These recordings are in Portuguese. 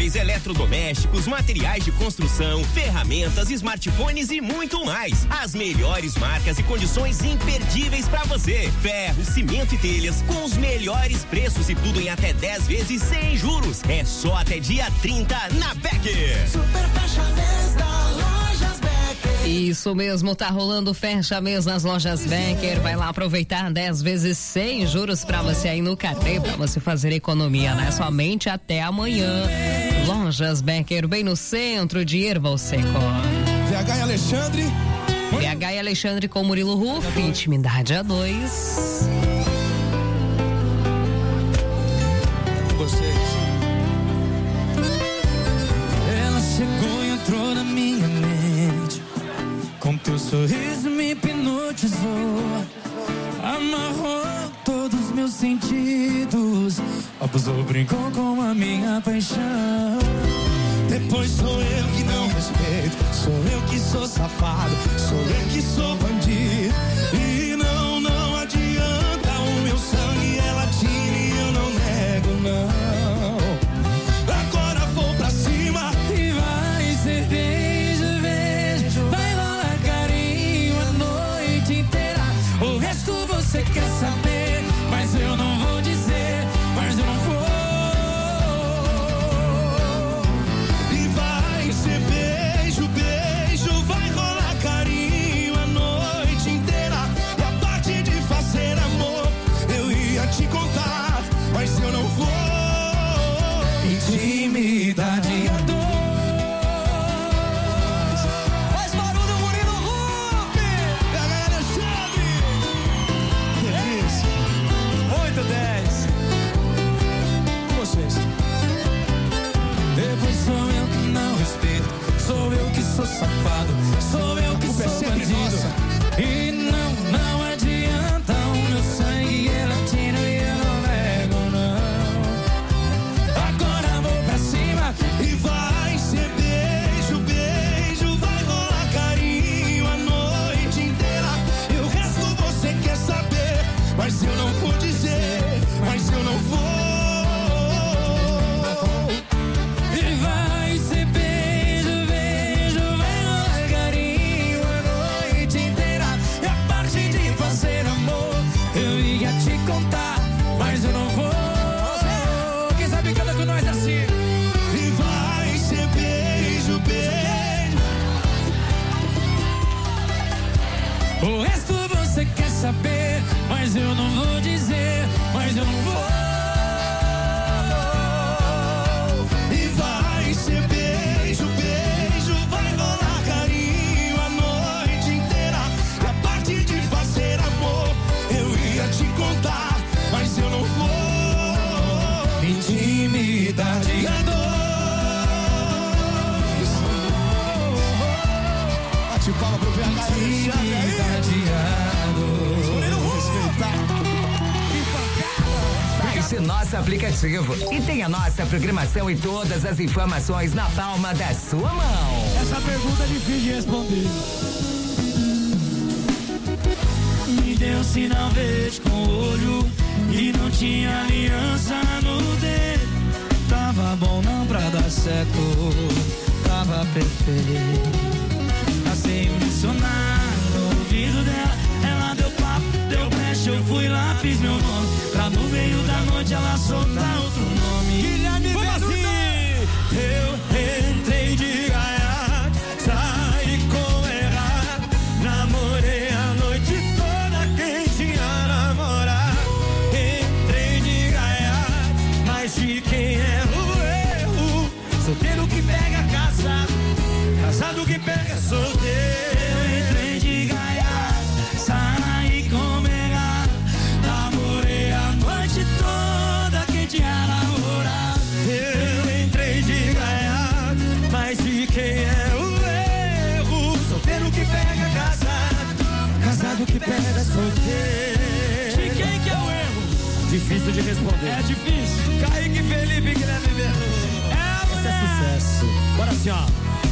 móveis, eletrodomésticos, materiais de construção, ferramentas, smartphones e muito mais. As melhores marcas e condições imperdíveis pra você. Ferro, cimento e telhas com os melhores preços e tudo em até 10 vezes sem juros. É só até dia 30 na Becker. Super fecha mês da Lojas Becker. Isso mesmo, tá rolando fecha mês nas Lojas Becker. Vai lá aproveitar 10 vezes sem juros pra você aí no cartão, pra você fazer economia, né? Somente até amanhã. Lojas Becker, bem no centro de Erval Seco. VH e Alexandre. VH e Alexandre com Murilo Ruff, Intimidade a 2. Vocês. Ela chegou e entrou na minha mente, com teu sorriso me hipnotizou, amarrou todos os meus sentidos, abusou, brincou com a minha paixão. Depois sou eu que não respeito, sou eu que sou safado, sou eu que sou bandido. E não adianta, o meu sangue ela tira e eu não nego, não. Agora vou pra cima e vai ser beijo, vai rolar carinho a noite inteira. O resto você quer saber, mas eu não vou dizer, mas eu não vou. Mas eu não vou. Intimidade a 2. Faz barulho, Murilo Ruff. VH Alexandre. Delícia. 8-10. Com vocês. Depois sou eu que não respeito, sou eu que sou safado, sou eu que sou bandido. E não adianta, o meu sangue é latino e eu não nego, não. Agora vou pra cima e vai ser beijo, vai rolar carinho a noite inteira. E o resto você quer saber, mas eu não vou dizer, mas eu não vou. E vai ser beijo, vai rolar carinho a noite inteira. E a parte de fazer amor eu ia te contar, mas eu não vou. Quem sabe canta com nós assim. E vai ser beijo. O resto você quer saber, mas eu não vou dizer, mas eu não vou. E vai ser beijo, vai rolar carinho a noite inteira. E a parte de fazer amor eu ia te contar, mas eu não vou. Intimidade a 2. Bate palma pro VH. Intimidade a 2. Baixe nosso aplicativo e tenha nossa programação e todas as informações na palma da sua mão. Essa pergunta é difícil de responder. Me deu sinal verde com o olho e não tinha aliança no dedo. Tava bom não pra dar certo, tava perfeito. Passei um dicionário no ouvido dela, ela deu papo, deu brecha, eu fui lá, fiz meu nome, pra no meio da noite ela soltar outro nome. Guilherme Verdi. Eu entrei de gaiato, saí com errado, namorei a noite toda, quem tinha namorado. Entrei de gaiato, mas de quem é o erro? Solteiro que pega casado, casado que pega solteiro. Eu entrei de gaiato, saí com errado, namorei a noite toda, quem tinha namorado. Eu entrei de gaiato, mas de quem é o erro? Solteiro que pega casado, casado que pega solteiro. De quem que é o erro? Difícil de responder. É difícil. Kaique, Felipe, Guilherme Verdi. Esse é sucesso. Bora assim, ó.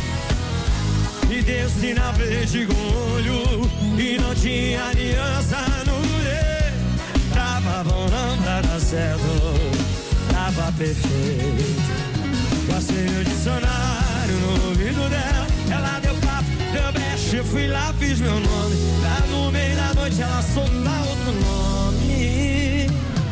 E deu sinal verde com o olho e não tinha aliança no dedo. Tava bom não pra dar certo, tava perfeito. Passei meu dicionário no ouvido dela. Ela deu papo, deu brecha, eu fui lá, fiz meu nome. Lá no meio da noite ela solta outro nome.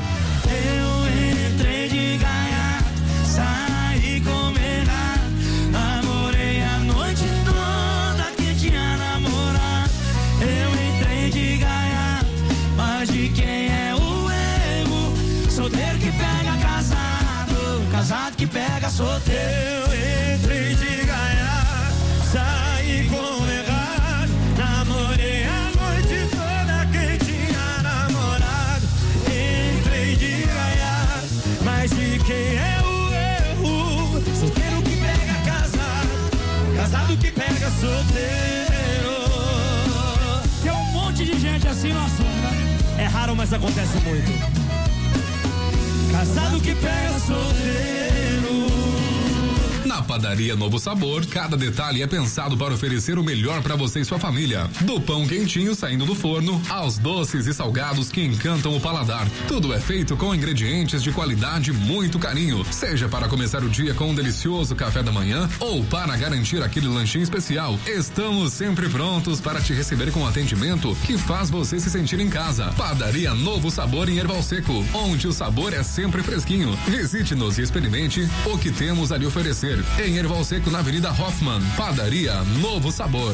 Eu entrei de gaiato, saí comer, namorei a noite toda que tinha namorado. Eu entrei de gaiato, mas de quem é o erro? Solteiro que pega casado, casado que pega solteiro. Eu entrei de gaiato, saí comer, namorei a noite toda quem tinha namorado. Entrei de gaiato, mas de quem é o erro? Solteiro que pega casado, casado que pega solteiro. Tem um monte de gente assim no assunto, né? É raro, mas acontece muito. Casado que pega solteiro. Na Padaria Novo Sabor, cada detalhe é pensado para oferecer o melhor para você e sua família. Do pão quentinho saindo do forno, aos doces e salgados que encantam o paladar. Tudo é feito com ingredientes de qualidade e muito carinho. Seja para começar o dia com um delicioso café da manhã ou para garantir aquele lanchinho especial, estamos sempre prontos para te receber com atendimento que faz você se sentir em casa. Padaria Novo Sabor em Erval Seco, onde o sabor é sempre fresquinho. Visite-nos e experimente o que temos a lhe oferecer. Em Erval Seco, na Avenida Hoffman. Padaria Novo Sabor.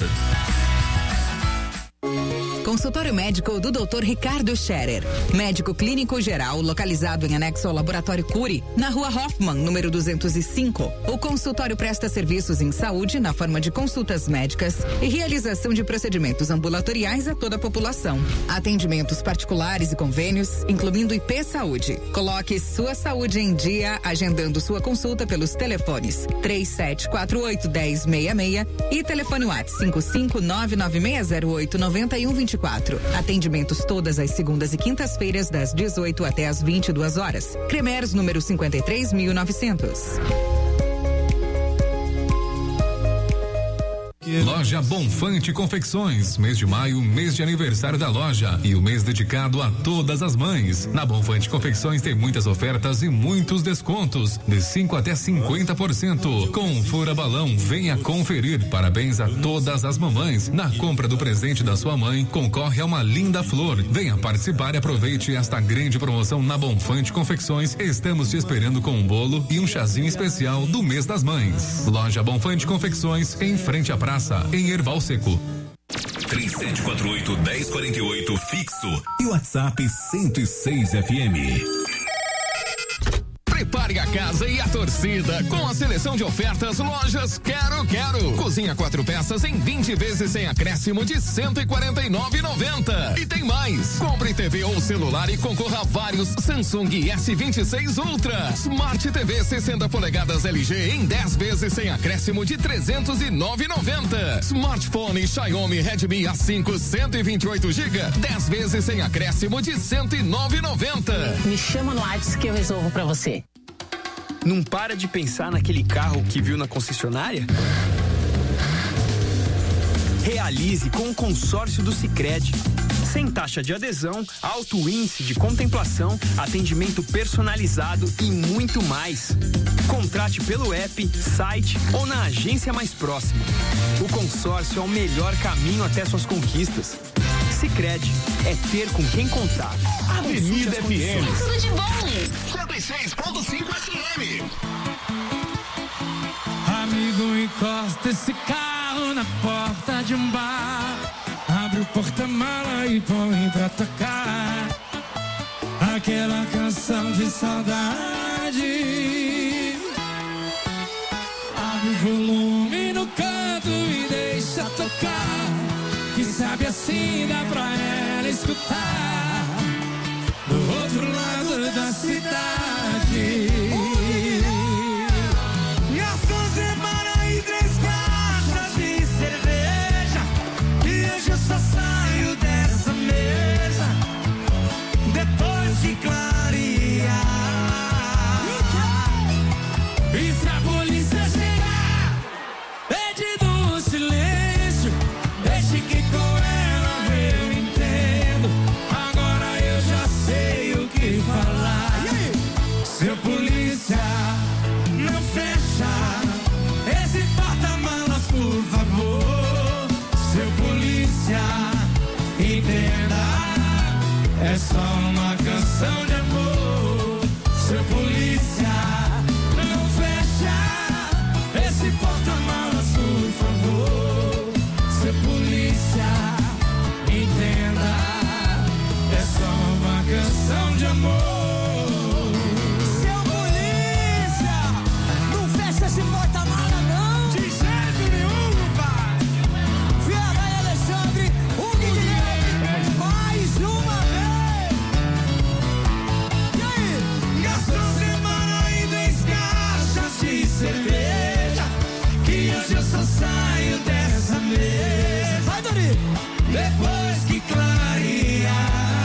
Consultório médico do Dr. Ricardo Scherer. Médico clínico geral, localizado em anexo ao Laboratório Cury, na Rua Hoffman, número 205. O consultório presta serviços em saúde na forma de consultas médicas e realização de procedimentos ambulatoriais a toda a população. Atendimentos particulares e convênios, incluindo IP Saúde. Coloque sua saúde em dia, agendando sua consulta pelos telefones 3748-1066 e telefone WhatsApp 55996089124. Atendimentos todas as segundas e quintas-feiras, das 18 até as 22 horas. Cremers, número 53.900. Loja Bonfante Confecções, mês de maio, mês de aniversário da loja e o mês dedicado a todas as mães. Na Bonfante Confecções tem muitas ofertas e muitos descontos, de 5 até 50%. Com Fura Balão, venha conferir. Parabéns a todas as mamães. Na compra do presente da sua mãe, concorre a uma linda flor. Venha participar e aproveite esta grande promoção na Bonfante Confecções. Estamos te esperando com um bolo e um chazinho especial do mês das mães. Loja Bonfante Confecções, em frente à praça, em Erval Seco. 3748-1048 fixo e WhatsApp 106 FM. Prepare a casa e a torcida com a seleção de ofertas Lojas Quero Quero. Cozinha 4 peças em 20 vezes sem acréscimo de R$149,90. E tem mais. Compre TV ou celular e concorra a vários Samsung S26 Ultra, Smart TV 60 polegadas LG em 10 vezes sem acréscimo de R$309,90. Smartphone Xiaomi Redmi A5 128 GB, 10 vezes sem acréscimo de R$109,90. Me chama no WhatsApp que eu resolvo pra você. Não para de pensar naquele carro que viu na concessionária? Realize com o consórcio do Sicredi. Sem taxa de adesão, alto índice de contemplação, atendimento personalizado e muito mais. Contrate pelo app, site ou na agência mais próxima. O consórcio é o melhor caminho até suas conquistas. Sicredi, é ter com quem contar. Avenida FM. Tudo de bom. 106.5 FM. Amigo, encosta esse carro na porta de um bar. Abre o porta-mala e põe pra tocar aquela canção de saudade. Abre o volume no canto e deixa tocar. Que sabe assim dá pra ela escutar do outro lado da cidade. Garçom, separa aí 3 caixas de cerveja e hoje eu só saio dessa mesa depois de clarear. só uma canção de amor. Seu polícia, não fecha esse porta-malas, por favor. Seu polícia, entenda, é só uma canção de amor. Seu polícia, não fecha esse porta-mala não. De jeito nenhum, pai. Viana e Alexandre, o Guilherme, mais uma vez. E aí? Gastou semana em 10 caixas de cerveja, que hoje eu só saio dessa mesa. Vai, Dori. Depois que clarear.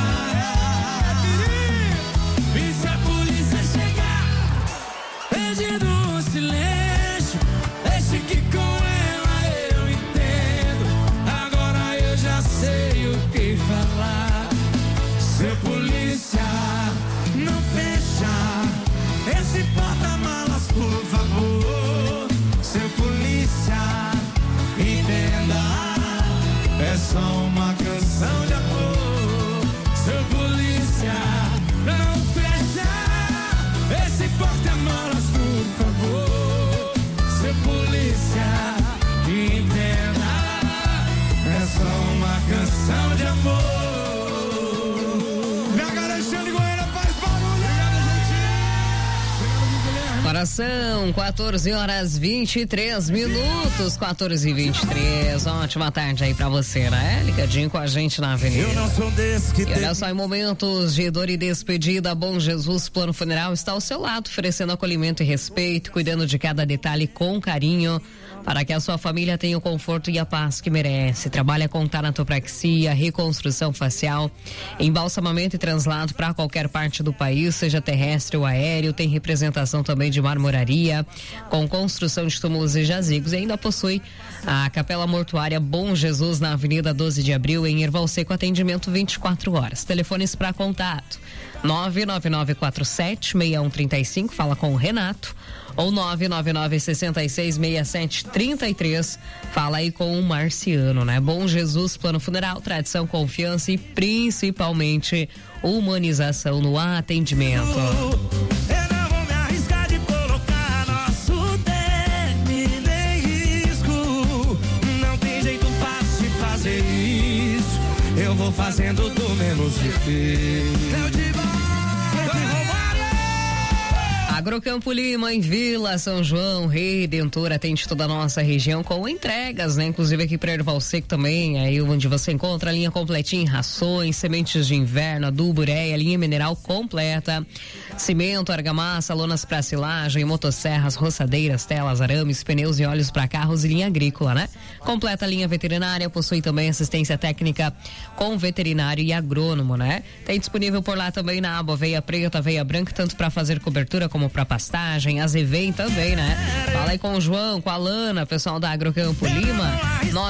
E se a polícia chegar pedindo um silêncio, deixe que com ela eu entendo. Agora eu já sei o que falar. Seu polícia, não fecha esse porta-malas, por favor. Seu polícia, entenda, é só uma canção de amor. Seu polícia, não fecha esse porta-malas, por favor. Seu polícia, entenda, é só uma canção de amor. Pega Alexandre Goiânia, faz barulho. Coração, 14 horas 23 minutos, 14h23. Ótima tarde aí pra você, né? Ligadinho com a gente na avenida. Eu não sou desse que E olha só, em momentos de dor e despedida, Bom Jesus Plano Funeral está ao seu lado, oferecendo acolhimento e respeito, cuidando de cada detalhe com carinho, para que a sua família tenha o conforto e a paz que merece. Trabalha com tanatopraxia, reconstrução facial, embalsamamento e translado para qualquer parte do país, seja terrestre ou aéreo. Tem representação também de marmoraria, com construção de túmulos e jazigos. E ainda possui a Capela Mortuária Bom Jesus na Avenida 12 de Abril, em Erval Seco, atendimento 24 horas. Telefones para contato: 99947-6135, fala com o Renato, ou 999-66-6733, fala aí com o Marciano, né? Bom Jesus Plano Funeral, tradição, confiança e principalmente humanização no atendimento. Eu não vou me arriscar de colocar nosso término em risco. Não tem jeito fácil de fazer isso. Eu vou fazendo do menos difícil. Agrocampo Lima, em Vila São João, Redentor, atende toda a nossa região com entregas, né? Inclusive aqui para Erval Seco também, aí onde você encontra a linha completinha em rações, sementes de inverno, adubo, ureia, linha mineral completa, cimento, argamassa, lonas para silagem, motosserras, roçadeiras, telas, arames, pneus e óleos para carros e linha agrícola, né? Completa a linha veterinária, possui também assistência técnica com veterinário e agrônomo, né? Tem disponível por lá também na aba aveia preta, aveia branca, tanto para fazer cobertura como para pastagem, azevém também, né? Fala aí com o João, com a Lana, pessoal da Agrocampo Lima,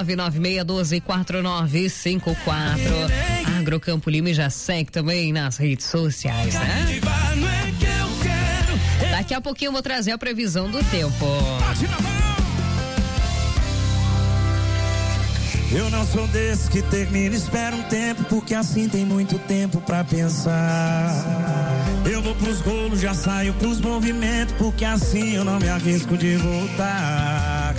996124954. Agrocampo Lima, e já segue também nas redes sociais, né? Daqui a pouquinho eu vou trazer a previsão do tempo. Eu não sou desse que termina, espera um tempo, porque assim tem muito tempo pra pensar. Eu vou pros golos, já saio pros movimentos, porque assim eu não me arrisco de voltar.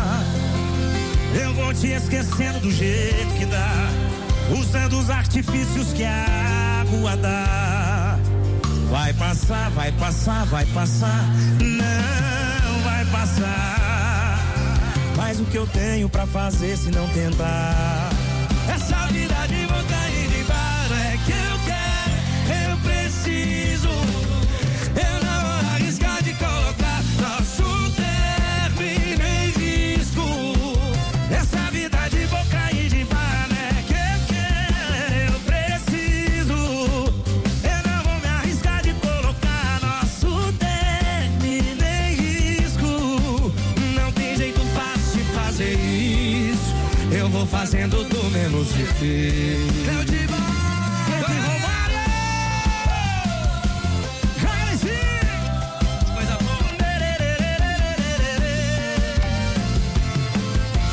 Eu vou te esquecendo do jeito que dá, usando os artifícios que a água dá. Vai passar, vai passar, vai passar, não vai passar. Mas o que eu tenho pra fazer se não tentar? Essa vida de boca e de bar é que eu quero, eu preciso. Eu não vou arriscar de colocar nosso término em risco. Essa vida de boca e de bar é que eu quero, eu preciso. Eu não vou me arriscar de colocar nosso término em risco. Não tem jeito fácil de fazer isso. Eu vou fazendo do menos difícil.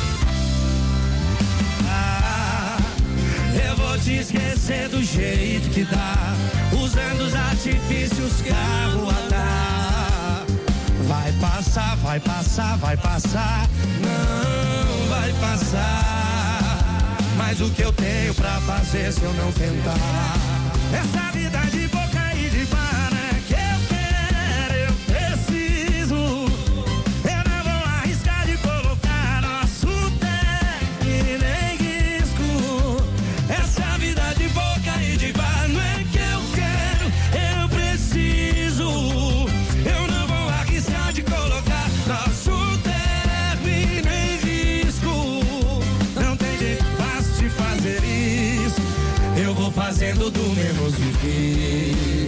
Eu vou te esquecer do jeito que dá, usando os artifícios que a rua dá. Vai passar, vai passar, vai passar, não vai passar. Mas o que eu tenho pra fazer se eu não tentar? Essa vida de boca e de barra que eu quero, eu preciso. Eu não vou arriscar de colocar nosso término em risco. Essa vida de boca e de barra não é que eu quero, eu preciso. Eu não vou arriscar de colocar nosso término em risco. Não tem jeito fácil de fazer isso. Eu vou fazendo do menos difícil.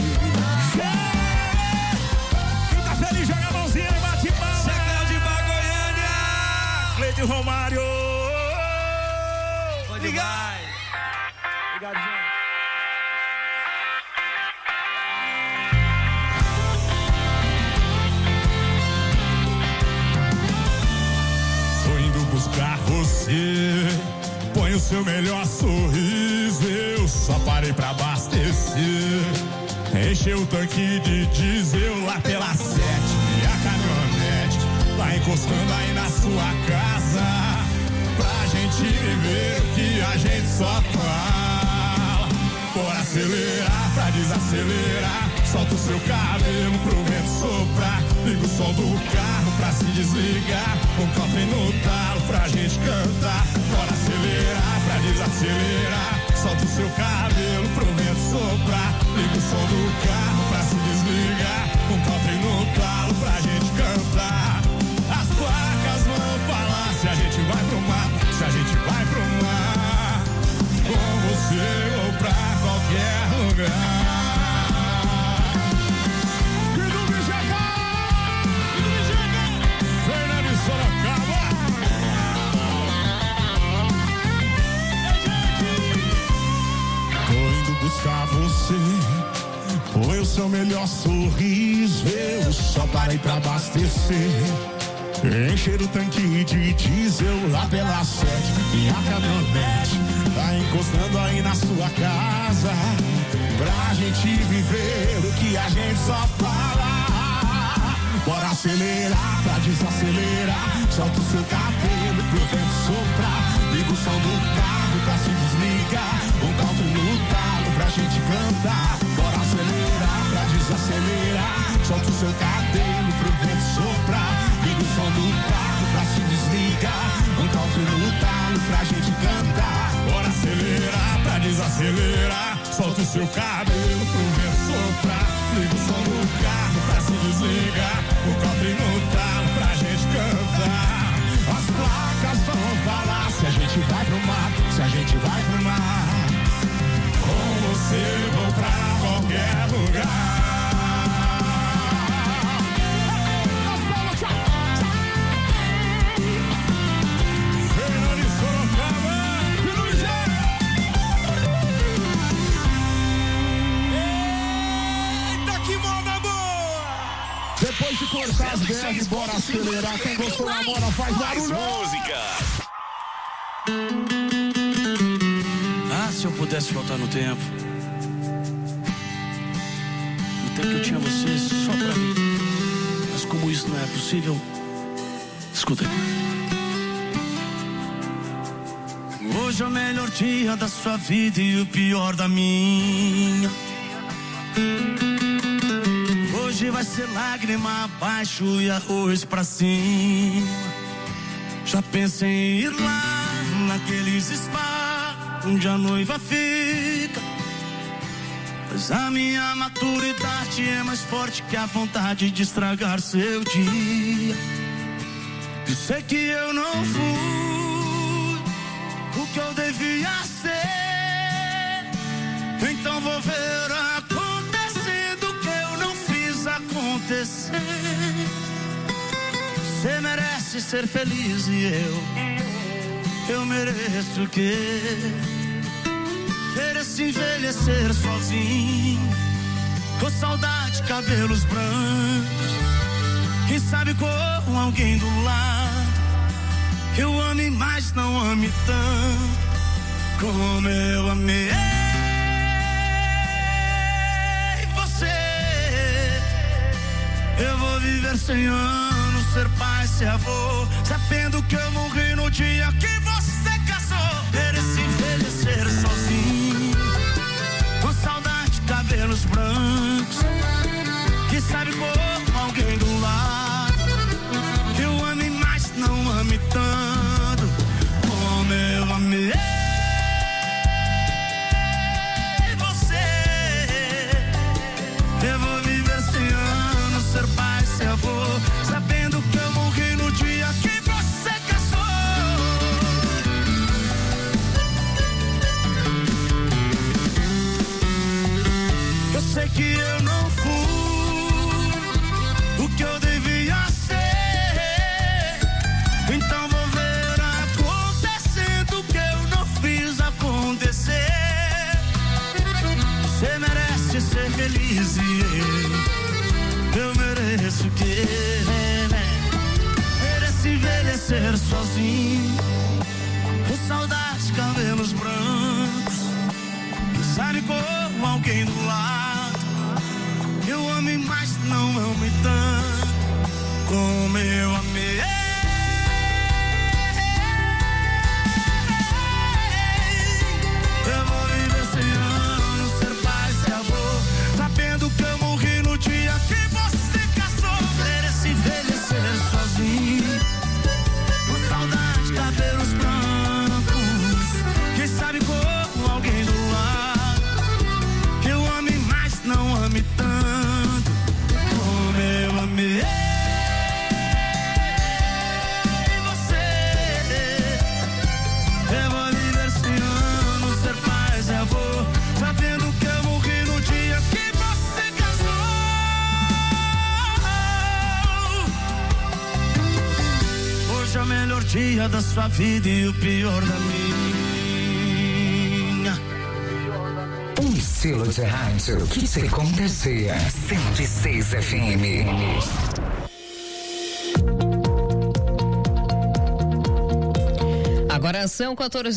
Quem tá feliz joga a mãozinha e bate palma. Secão de Goiânia, Cleide Romário. Obrigado. Obrigado, gente. Tô indo buscar você. Põe o seu melhor sorriso, eu só parei pra abastecer. Enchei o tanque de diesel lá pela 7 e a caminhonete tá encostando aí na sua casa. Pra gente viver o que a gente só fala. Bora acelerar pra desacelerar. Solta o seu cabelo pro vento soprar. Liga o som do carro pra se desligar. Um cofre no talo pra gente cantar. Bora acelerar pra desacelerar. Solta o seu cabelo pro vento soprar. Liga o som do carro pra se desligar. Um cofre no talo pra gente cantar. As placas vão falar se a gente vai pro mar, se a gente vai pro mar. Com você ou pra qualquer lugar. Buscar você, põe o seu melhor sorriso, eu só parei pra abastecer. Encher o tanque de diesel lá pela 7 e a caminhonete tá encostando aí na sua casa. Pra gente viver o que a gente só fala. Bora acelerar pra desacelerar. Solta o seu cabelo pro vento soprar. Liga o som do carro pra se desligar. Um country no talo pra gente cantar. Bora acelerar pra desacelerar. Solta o seu cabelo pro vento soprar. Liga o som do carro pra se desligar. Um country no talo pra gente cantar. Bora acelerar pra desacelerar. Solta o seu cabelo pro vento soprar. Liga o som do carro pra se desligar. Um country no talo pra gente cantar. As placas vão falar se a gente vai pro mar, se a gente vai pro mar. Com você eu vou pra qualquer lugar. Fernando de Sorocaba, eita, que moda boa! Depois de cortar as berras, bora acelerar. Quem gostou da moda faz barulho. Música. Ah, se eu pudesse voltar no tempo que eu tinha você só pra mim. Mas como isso não é possível, escuta aí. Hoje é o melhor dia da sua vida e o pior da minha. Hoje vai ser lágrima abaixo e arroz pra cima. Já pensei em ir lá naqueles spa onde a noiva fica. Mas a minha maturidade é mais forte que a vontade de estragar seu dia. Eu sei que eu não fui o que eu devia ser. Então vou ver acontecendo o que eu não fiz acontecer. Você merece ser feliz e eu mereço o quê? Mereço envelhecer sozinho, com saudade, cabelos brancos. Quem sabe com alguém do lado, eu ame, mas não ame tanto como eu amei. viver 100 anos, ser pai, ser avô, sabendo que eu morri no dia que você casou. Mereci envelhecer sozinho, com saudade de cabelos brancos, que sabe como alguém do lado, que eu ame mais, não ame tanto como eu amei você. Eu vou viver 100 anos, ser pai, ser avô, sabendo que eu morri no dia que você casou. Eu sei que eu não fui o que eu devia ser, então vou ver acontecendo o que eu não fiz acontecer. Você merece ser feliz e eu mereço o quê? Mereço envelhecer sozinho, com saudade de cabelos brancos, que sabe como alguém do lado, eu ame mais, não ame tanto como eu amei. Eu vou viver 100 anos, ser pai, ser avô, sabendo que eu morri no dia que você casou. Mereci envelhecer sozinho, com saudade de cabelos brancos, que sabe como alguém do lado, que eu ame mais, não ame tanto como eu amei você. Eu vou viver 100 anos, ser pai, ser avô, sabendo que eu morri no dia que você casou. Hoje é o melhor dia da sua vida e o pior da minha. Um estilo de rádio que te contagia. 106 FM. Agora são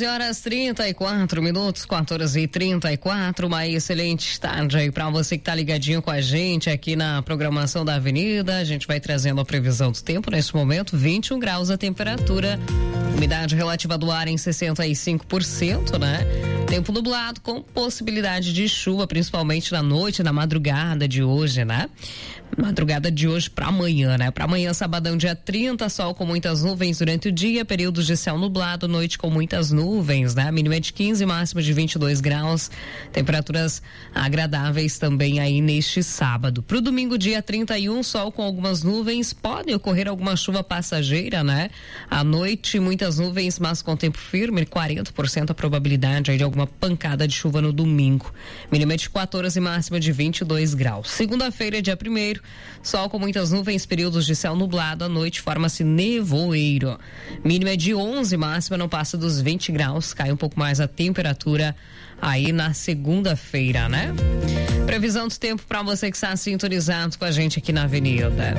14h34, 14h34. Uma excelente tarde aí pra você que tá ligadinho com a gente aqui na programação da Avenida. A gente vai trazendo a previsão do tempo nesse momento, 21 graus a temperatura, umidade relativa do ar em 65%, né? Tempo nublado com possibilidade de chuva, principalmente na noite, na madrugada de hoje, né? Madrugada de hoje para amanhã, né? Para amanhã, sabadão, dia 30, sol com muitas nuvens durante o dia, períodos de céu nublado, noite com muitas nuvens, né? Mínima de 15, máxima de 22 graus, temperaturas agradáveis também aí neste sábado. Pro domingo, dia 31, sol com algumas nuvens, pode ocorrer alguma chuva passageira, né? À noite, muitas nuvens, mas com tempo firme, 40% a probabilidade aí de alguma pancada de chuva no domingo. Mínima de 14, máxima de 22 graus. Segunda-feira, dia 1º, sol com muitas nuvens, períodos de céu nublado, à noite forma-se nevoeiro. Mínima de 11, máxima não passa dos 20 graus, cai um pouco mais a temperatura aí na segunda-feira, né? Previsão do tempo para você que está sintonizado com a gente aqui na Avenida.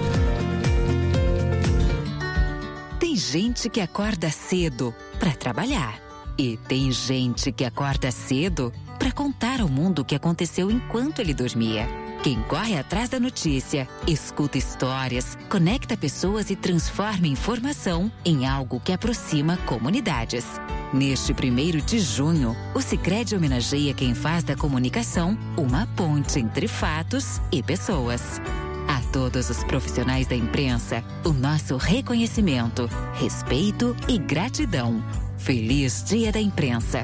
Tem gente que acorda cedo para trabalhar e tem gente que acorda cedo para contar ao mundo o que aconteceu enquanto ele dormia. Quem corre atrás da notícia, escuta histórias, conecta pessoas e transforma informação em algo que aproxima comunidades. Neste 1º de junho, o Sicredi homenageia quem faz da comunicação uma ponte entre fatos e pessoas. A todos os profissionais da imprensa, o nosso reconhecimento, respeito e gratidão. Feliz Dia da Imprensa.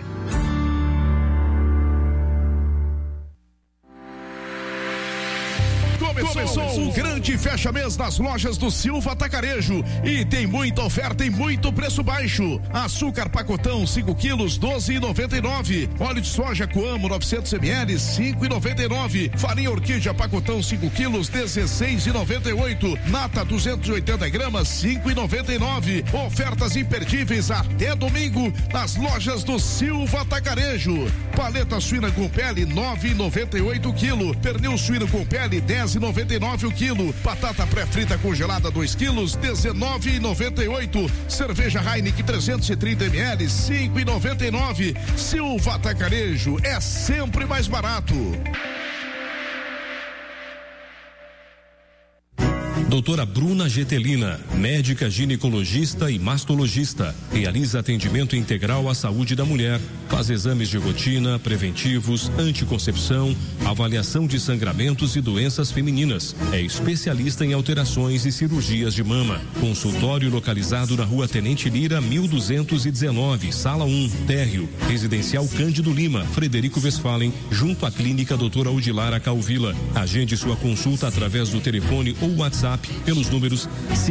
Começou o grande fecha-mês das lojas do Silva Atacarejo e tem muita oferta e muito preço baixo. Açúcar pacotão 5 quilos 12,99. Óleo de soja Coamo 900 ml 5,99. Farinha Orquídea pacotão 5 quilos 16,98. Nata 280 gramas 5,99. Ofertas imperdíveis até domingo nas lojas do Silva Atacarejo. Paleta suína com pele 9,98 quilo. Pernil suíno com pele 10,99 o quilo. Batata pré-frita congelada 2 quilos 19,98. Cerveja Heineken 330 ml 5,99. Silva Atacarejo é sempre mais barato. Doutora Bruna Getelina, médica ginecologista e mastologista, realiza atendimento integral à saúde da mulher, faz exames de rotina, preventivos, anticoncepção, avaliação de sangramentos e doenças femininas. É especialista em alterações e cirurgias de mama. Consultório localizado na Rua Tenente Lira, 1219, Sala 1, térreo, Residencial Cândido Lima, Frederico Westphalen, junto à Clínica Doutora Udilara Calvila. Agende sua consulta através do telefone ou WhatsApp pelos números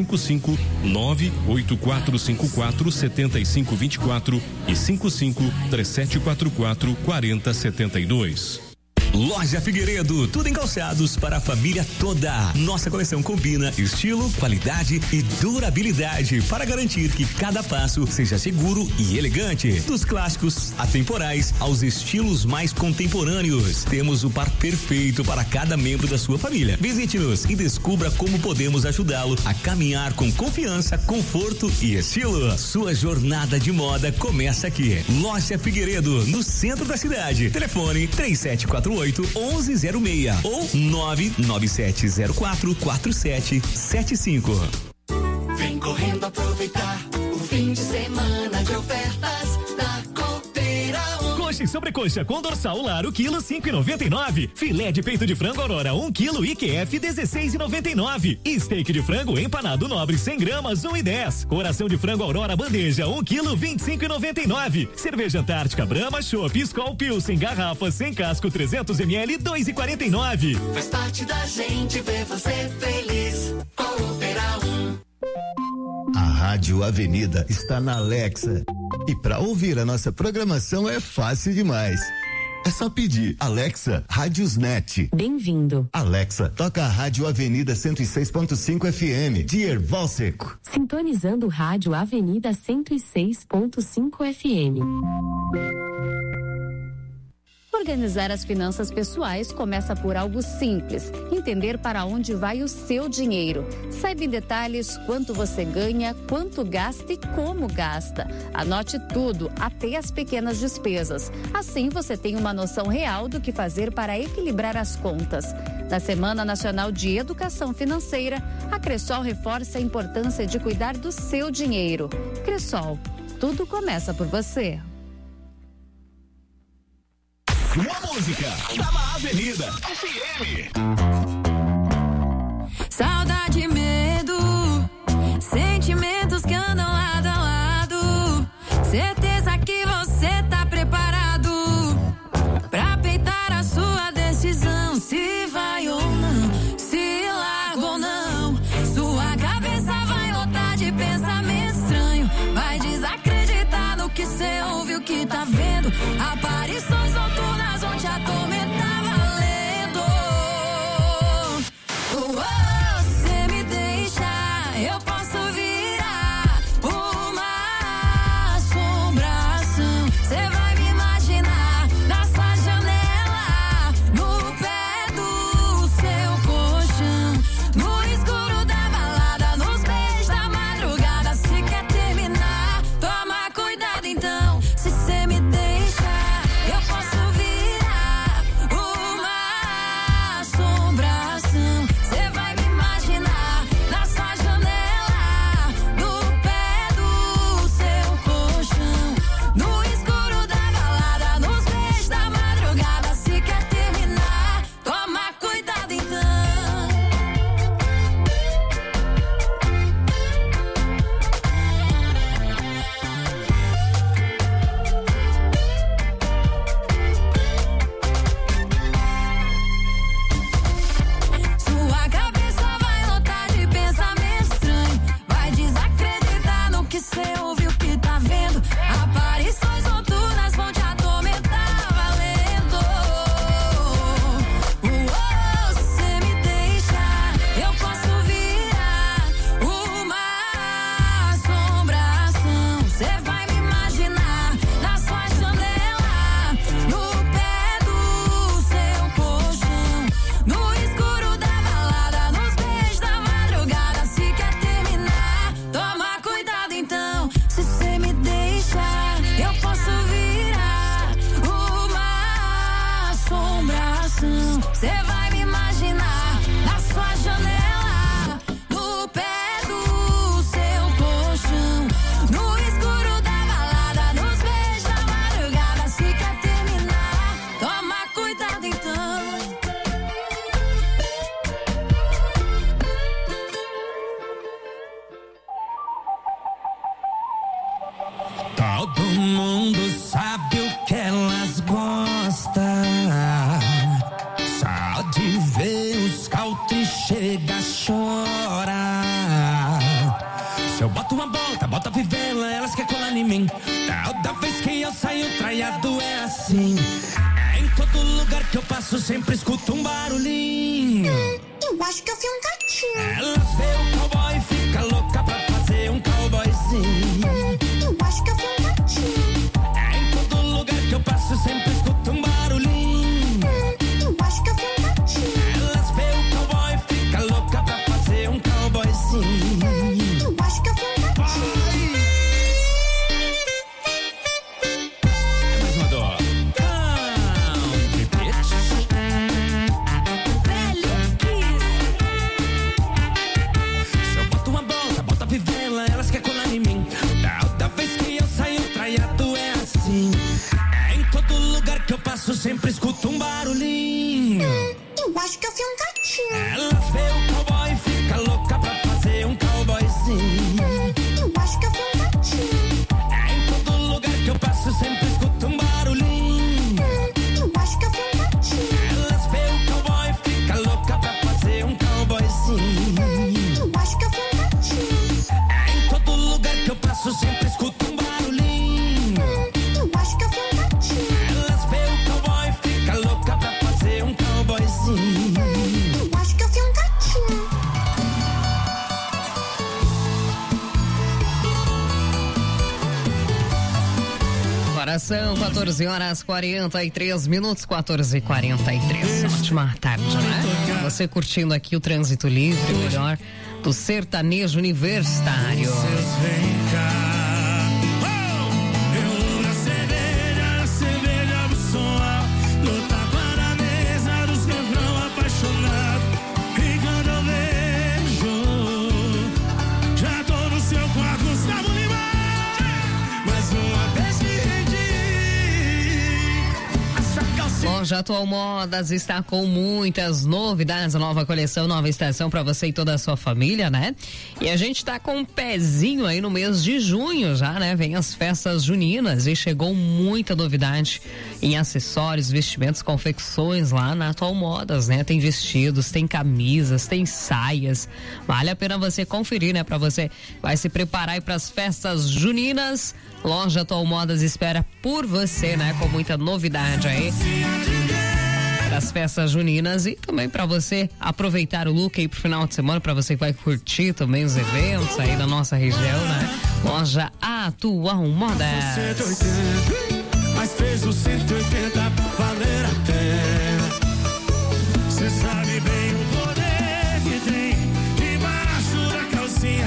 55984547524 e 5537444072. Loja Figueiredo, tudo em calçados para a família toda. Nossa coleção combina estilo, qualidade e durabilidade para garantir que cada passo seja seguro e elegante. Dos clássicos atemporais aos estilos mais contemporâneos, temos o par perfeito para cada membro da sua família. Visite-nos e descubra como podemos ajudá-lo a caminhar com confiança, conforto e estilo. Sua jornada de moda começa aqui. Loja Figueiredo, no centro da cidade. Telefone 3748 1106 ou 997044775. Vem correndo aproveitar o fim de semana de ofertas da Cooperão. Coxa e sobrecoxa com dorsal lar, o quilo 5,99. Filé de peito de frango Aurora, 1 quilo IQF 16,99. Steak de frango empanado nobre 100 gramas, 1,10. Coração de frango Aurora bandeja, 1 quilo 25,99. Cerveja Antártica Brahma, Chopp, Skol Pilsen, garrafa sem casco 300 ml, 2,49. Faz parte da gente ver você feliz. Cooperão. A Rádio Avenida está na Alexa. E para ouvir a nossa programação é fácil demais. É só pedir, Alexa, Rádiosnet. Bem-vindo. Alexa, toca a Rádio Avenida 106.5 FM, de Erval Seco. Sintonizando Rádio Avenida 106.5 FM. Organizar as finanças pessoais começa por algo simples: entender para onde vai o seu dinheiro. Saiba em detalhes quanto você ganha, quanto gasta e como gasta. Anote tudo, até as pequenas despesas. Assim você tem uma noção real do que fazer para equilibrar as contas. Na Semana Nacional de Educação Financeira, a Cressol reforça a importância de cuidar do seu dinheiro. Cressol, tudo começa por você. Uma música da Avenida FM. Saudade e medo, sentimentos que andam lado a lado. Certeza que você tá preparado pra peitar a sua decisão. Se vai ou não, se larga ou não. Sua cabeça vai lotar de pensamento estranho. Vai desacreditar no que cê ouve, o que tá vendo. Aparições noturnas vão te atormentar valendo. Você me deixa, eu posso virar uma assombração. Cê vai me imaginar na sua janela, no pé do seu colchão, no escuro da balada, nos beijos da madrugada. Se quer terminar, toma cuidado então. Se cê me deixa, eu posso virar Todo mundo sabe o que elas gostam. Só de ver os country chega a chorar. Se eu boto uma bota vivela, elas querem colar em mim. Toda vez que eu saio traiado é assim. Em todo lugar que eu passo sempre escuto um barulhinho. Eu acho que eu vi um gatinho. Elas vê o cowboy e fica louca pra fazer um cowboyzinho. Eu acho que eu vi um gatinho. Em todo lugar que eu passo sempre escuto um barulhinho. Eu acho que eu vi um gatinho. Elas vê o cowboy e fica louca pra fazer um cowboyzinho. Eu acho que eu vi um gatinho. Mais uma dó. Se eu boto uma bota vivela, elas querem colar em mim. Toda vez que eu saio traiado é assim. Em todo lugar que eu passo sempre escuto um barulhinho. Eu acho que eu vi um gatinho. Elas vê o cowboy e fica louca pra fazer um cowboyzinho. Eu acho que eu vi um gatinho. Em todo lugar que eu passo sempre escuto um barulhinho. Eu acho que eu vi um gatinho. Elas vê o cowboy e fica louca pra fazer um cowboyzinho. Eu acho que eu vi um gatinho. Em todo lugar que eu passo sempre escuto um barulhinho. Eu acho que eu vi um gatinho. Elas vê o cowboy e fica louca pra fazer um cowboyzinho. Eu acho que eu vi um gatinho. Agora são 14h43, 14h43. Ótima tarde, né? Você curtindo aqui o Trânsito Livre, melhor do sertanejo universitário. Loja Atual Modas está com muitas novidades, a nova coleção, nova estação para você e toda a sua família, né? E a gente tá com um pezinho aí no mês de junho já, né? Vem as festas juninas e chegou muita novidade em acessórios, vestimentos, confecções lá na Atual Modas, né? Tem vestidos, tem camisas, tem saias. Vale a pena você conferir, né? Para você vai se preparar aí para as festas juninas. Loja Atual Modas espera por você, né? Com muita novidade aí das festas juninas e também para você aproveitar o look aí pro final de semana, para você que vai curtir também os eventos aí da nossa região, né? Loja Atual Modas. Mas fez o 180 valer a pena. Cê sabe bem o poder que tem debaixo da calcinha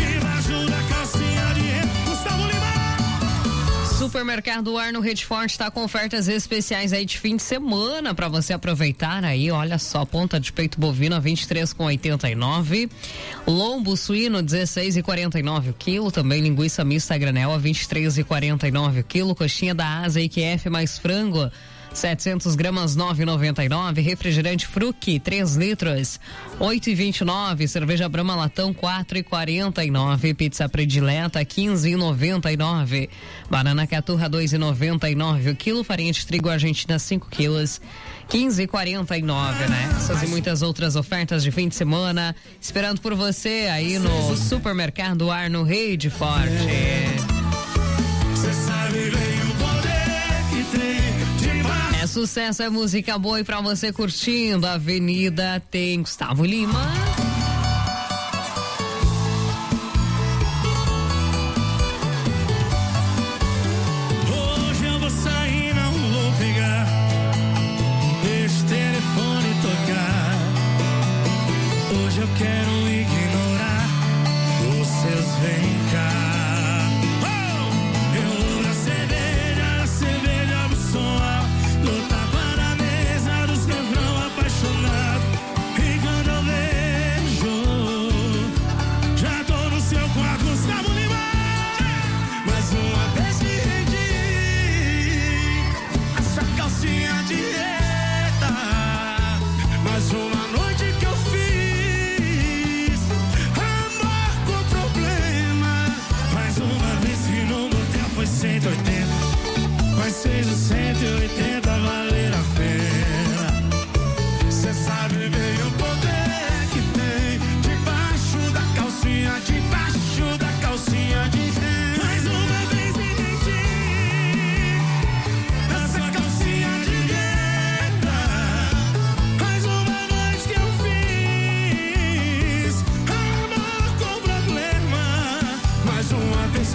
de Gustavo Lima. Supermercado Arno Rede Forte está com ofertas especiais aí de fim de semana para você aproveitar aí, olha só, ponta de peito bovino a 23,89, lombo suíno 16,49 o quilo, também linguiça mista granel a 23,49 o quilo, coxinha da asa IQF mais frango 700 gramas 9,99, refrigerante Fruc 3 litros 8,29, cerveja Brahma latão 4,49, pizza predileta 15,99, banana caturra 2,99 o quilo, farinha de trigo argentina 5 quilos 15,49, né? Essas e muitas outras ofertas de fim de semana esperando por você aí no Supermercado Arno Rede Forte. Cê sabe bem o poder que tem. É sucesso, é música boa e pra você curtindo. A Avenida tem Gustavo Lima. Hoje eu vou sair, não vou pegar. Deixa o telefone tocar. Hoje eu quero ignorar os seus vem cá.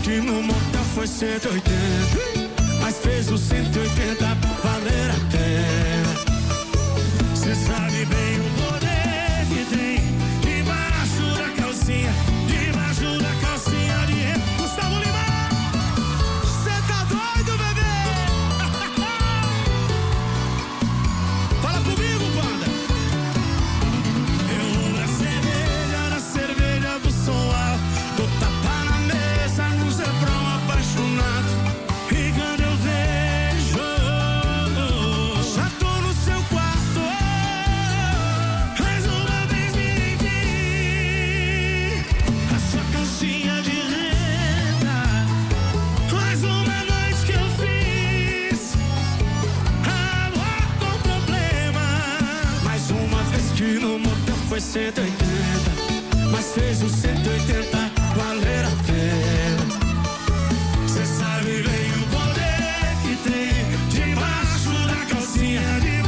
que no motel foi 180, mas fez o 180 valer a pena. Cê sabe bem o poder que tem debaixo da calcinha de Gustavo Lima. Cê tá doido, bebê? Fala comigo, banda. Eu na cerveja do som alto, dou tapa na mesa no zebrão apaixonado. E quando eu vejo, já tô no seu quarto, mais uma vez me rendi. A sua calcinha de renda, mais uma noite que eu fiz. Amor com problema, mais uma vez que no motel foi 180, mas fez o 180 valer a pena. Cê sabe bem o poder que tem debaixo da calcinha,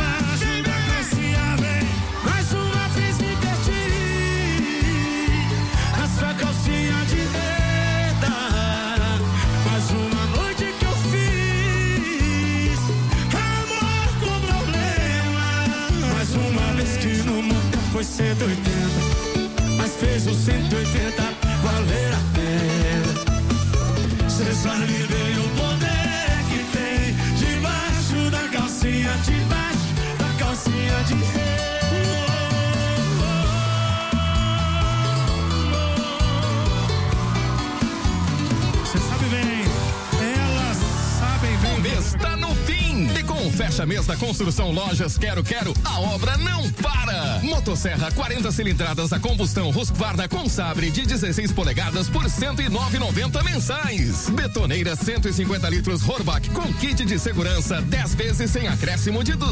vem. Mais uma vez me perdi, a sua calcinha de renda, mais uma noite que eu fiz. Amor com problema, mais uma vez que no motel foi 180, mas fez o 180 valer a pena. Cê sabe bem o poder que tem debaixo da calcinha, de Cê sabe bem, elas sabem bem. O mês tá no fim. E com o fecha mês da Construção Lojas Quero, a obra não para. Motosserra 40 cilindradas a combustão Husqvarna com sabre de 16 polegadas por R$ 109,90 mensais. Betoneira 150 litros Horbach com kit de segurança 10 vezes sem acréscimo de R$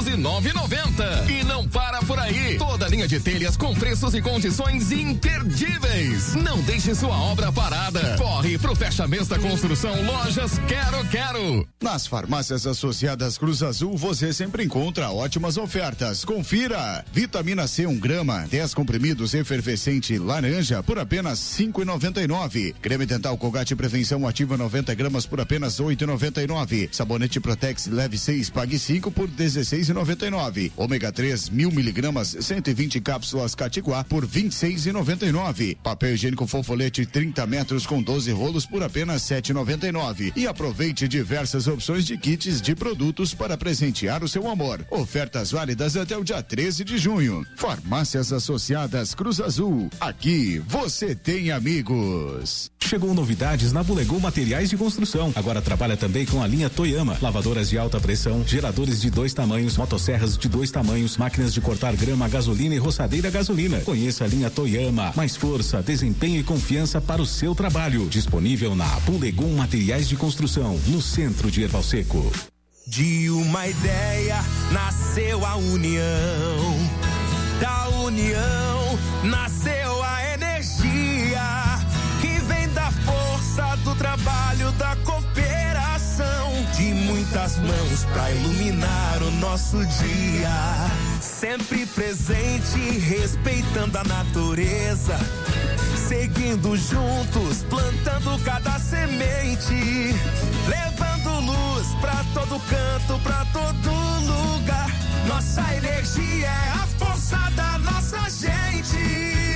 209,90. E não para por aí. Toda linha de telhas com preços e condições imperdíveis. Não deixe sua obra parada. Corre pro fecha mês da Construção Lojas Quero. Nas farmácias associadas Cruz Azul você sempre encontra ótimas ofertas. Confira: vitamina C 1 grama, 10 comprimidos efervescente laranja por apenas R$ 5,99. Creme dental Colgate Prevenção Ativa 90 gramas por apenas R$ 8,99. Sabonete Protex leve 6 pague 5 por R$ 16,99. Ômega 3 1000 miligramas 120 cápsulas Catiguá por R$ 26,99. Papel higiênico Fofolete 30 metros com 12 rolos por apenas R$ 7,99. E aproveite diversas opções de kits de produtos para presentear o seu amor. Ofertas válidas até o dia 13 de junho. Farmácias Associadas Cruz Azul. Aqui você tem amigos. Chegou novidades na Bulegou Materiais de Construção. Agora trabalha também com a linha Toyama. Lavadoras de alta pressão, geradores de 2 tamanhos, motosserras de 2 tamanhos, máquinas de cortar grama, gasolina e roçadeira gasolina. Conheça a linha Toyama. Mais força, desempenho e confiança para o seu trabalho. Disponível na Bulegou Materiais de Construção, no centro de Erval Seco. De uma ideia nasceu a união, da união nasceu a energia que vem da força do trabalho, da cooperação, de muitas mãos pra iluminar o nosso dia, sempre presente, respeitando a natureza, seguindo juntos, plantando cada semente, levando luz pra todo canto, pra todo lugar. Nossa energia é a força da nossa gente.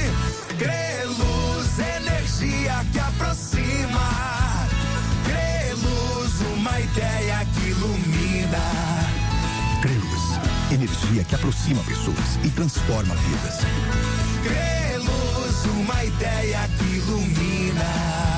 Creluz, energia que aproxima. Creluz, uma ideia que ilumina. Creluz, energia que aproxima pessoas e transforma vidas. Creluz, uma ideia que ilumina.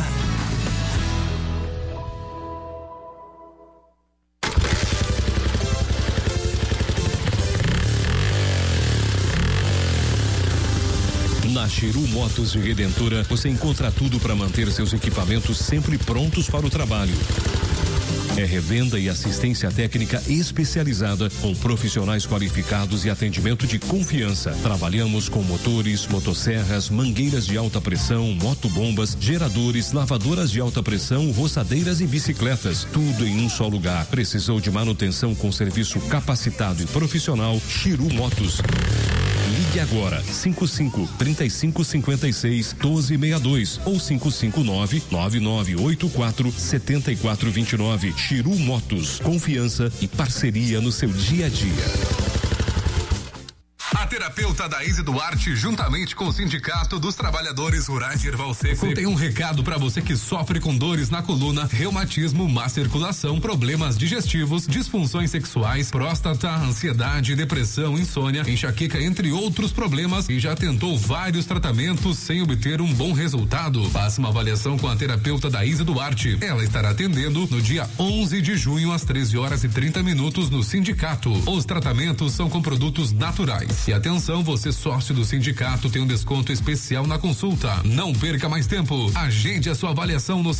Na Chiru Motos e Redentora, você encontra tudo para manter seus equipamentos sempre prontos para o trabalho. É revenda e assistência técnica especializada com profissionais qualificados e atendimento de confiança. Trabalhamos com motores, motosserras, mangueiras de alta pressão, motobombas, geradores, lavadoras de alta pressão, roçadeiras e bicicletas. Tudo em um só lugar. Precisou de manutenção com serviço capacitado e profissional? Chiru Motos. Ligue agora 55 35 56 12 62 ou 559 9984 7429. Chiru Motos, confiança e parceria no seu dia a dia. A terapeuta Daíse Duarte, juntamente com o Sindicato dos Trabalhadores Rurais de Erval Seco, tem um recado para você que sofre com dores na coluna, reumatismo, má circulação, problemas digestivos, disfunções sexuais, próstata, ansiedade, depressão, insônia, enxaqueca, entre outros problemas, e já tentou vários tratamentos sem obter um bom resultado. Faça uma avaliação com a terapeuta Daíse Duarte. Ela estará atendendo no dia 11 de junho às 13h30 no Sindicato. Os tratamentos são com produtos naturais. E atenção, você sócio do sindicato tem um desconto especial na consulta. Não perca mais tempo. Agende a sua avaliação no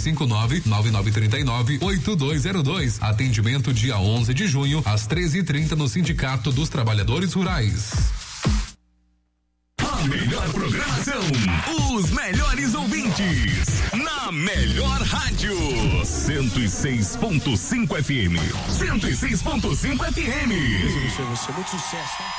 559-9939-8202. Atendimento dia 11 de junho às 13h30 no Sindicato dos Trabalhadores Rurais. A melhor programação, os melhores ouvintes, na melhor rádio. 106.5 FM. 106.5 FM. Você é muito sucesso, tá?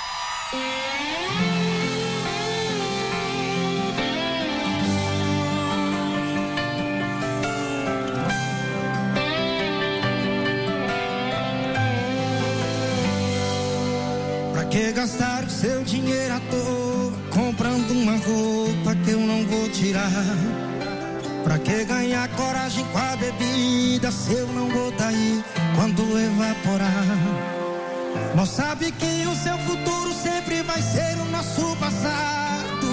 Pra que gastar o seu dinheiro à toa comprando uma roupa que eu não vou tirar? Pra que ganhar coragem com a bebida se eu não vou tá aí quando evaporar? Mas sabe que o seu futuro sempre vai ser o nosso passado.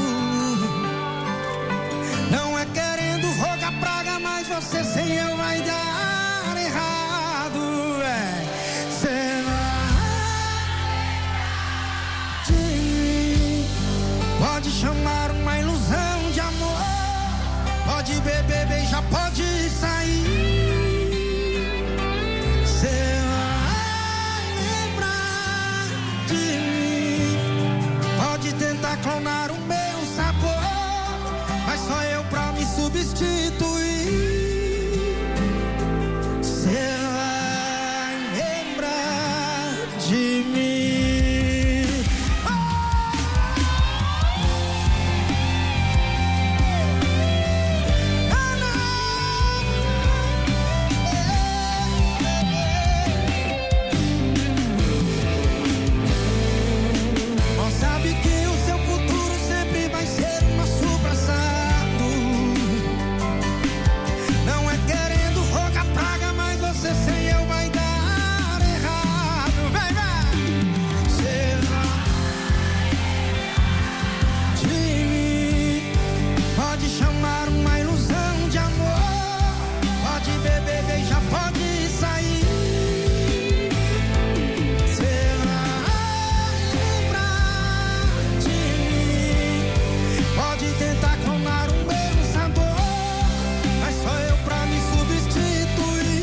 Não é querendo rogar praga, mas você sem eu vai dar errado. Cê vai de mim, pode chamar uma ilusão de amor, pode beber, beijar, pode sair. Tentar clonar o meu sabor, mas só eu pra me substituir. Cê vai lembrar de mim. Não sabe que sem eu vai dar errado. Vem, vem. Cê vai de mim, pode chamar uma ilusão de amor, pode beber, beijar, pode sair. Cê vai lembrar de mim, pode tentar clonar o meu sabor, mas só eu pra me substituir.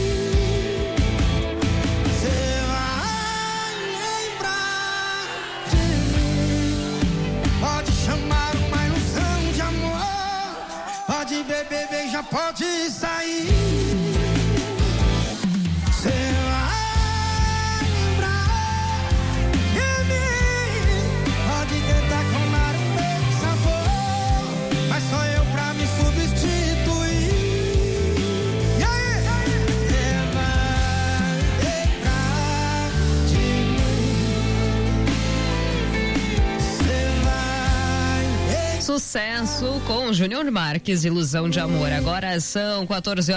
Pode beber, beijar, pode sair. Cê vai lembrar de mim, pode tentar clonar o meu sabor, mas só eu pra me substituir. E aí? Cê vai lembrar de mim. Cê vai lembrar. Sucesso com Júnior Marques, Ilusão de Amor. Agora são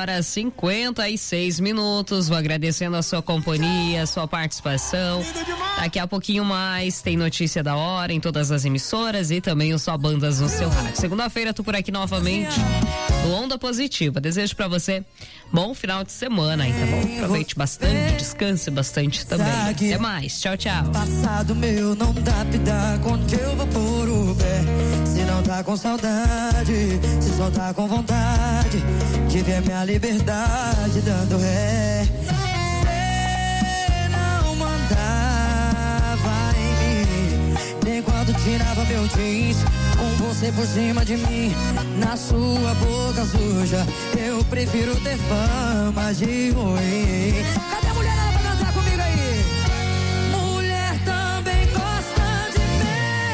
14h56. Vou agradecendo a sua companhia, a sua participação. Daqui a pouquinho mais tem notícia da hora em todas as emissoras e também o Só Bandas no seu rádio. Segunda-feira tô por aqui novamente no Onda Positiva. Desejo pra você bom final de semana aí, tá bom? Aproveite bastante, descanse bastante também. Até mais, tchau, tchau. Passado meu não dá pra dar quando eu vou pôr o pé. Se não tá com saudade, se só tá com vontade de ver minha liberdade dando ré. Cê não mandava em mim, nem quando tirava meu jeans, com você por cima de mim, na sua boca suja. Eu prefiro ter fama de ruim. Cadê a mulherada pra cantar comigo aí? Mulher também gosta de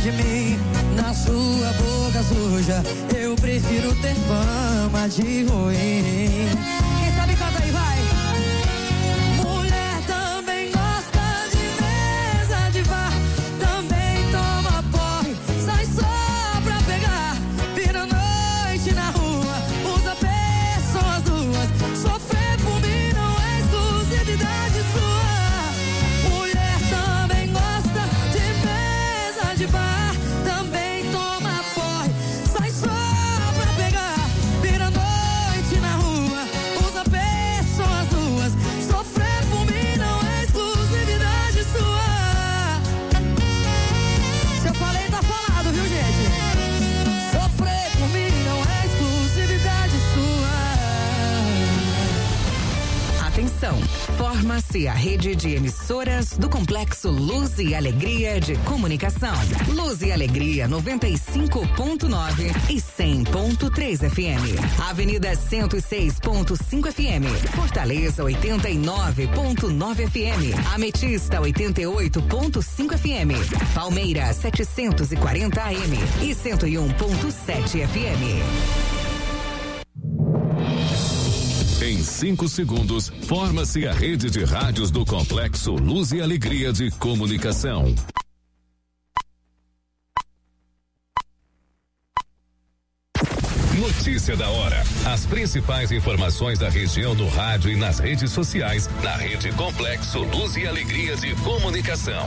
de mim na sua boca suja. Eu prefiro ter fama de ruim. Quem sabe canta aí, vai. Mulher também gosta de mesa de bar, também toma porre, sai só pra pegar, vira noite na rua, usa pessoas duas. Sofrer por mim não é exclusividade sua. Mulher também gosta de mesa de bar, também toma porre, sai só pra pegar, vira noite na rua, usa pessoas duas. Sofrer por mim não é exclusividade sua. Se eu falei, tá falado, viu, gente? Sofrer por mim não é exclusividade sua. Atenção, forma-se a rede de emissoras do Complexo Luz e Alegria de Comunicação. Luz e Alegria 95.9 e 100.3 FM. Avenida 106.5 FM. Fortaleza 89.9 FM. Ametista 88.5 FM. Palmeira 740 AM e 101.7 FM. Em 5 segundos, forma-se a rede de rádios do Complexo Luz e Alegria de Comunicação. Notícia da hora. As principais informações da região no rádio e nas redes sociais, na rede Complexo Luz e Alegria de Comunicação.